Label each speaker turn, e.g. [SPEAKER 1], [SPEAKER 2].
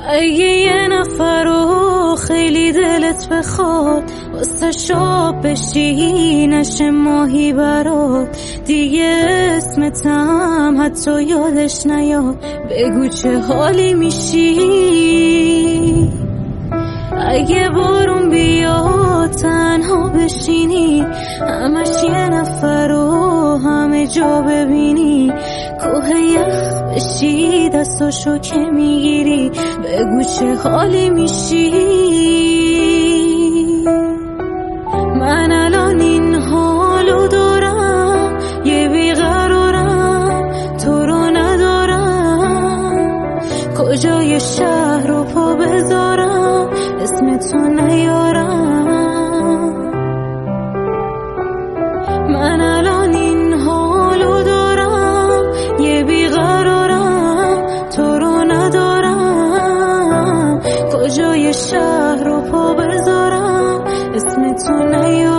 [SPEAKER 1] اگه یه نفر رو خیلی دلت بخواد واسه شاب بشی نشه ماهی برات، دیگه اسمتم حتی یادش نیاد، بگو چه حالی میشی. اگه بارون بیاد تنها بشینی، همش یه نفر رو همه جا ببینی، کوه یخ بشی دستاشو که میگیری، بگو چه حالی میشی. من الان این حالو دارم، یه بیقرارم، تو رو ندارم، کجای شهر رو پا بذارم اسم تو نیارم. من الان این حالو دارم، یه بیقرارم، تو رو ندارم، کجای شهر رو پا بذارم اسم تو نیارم.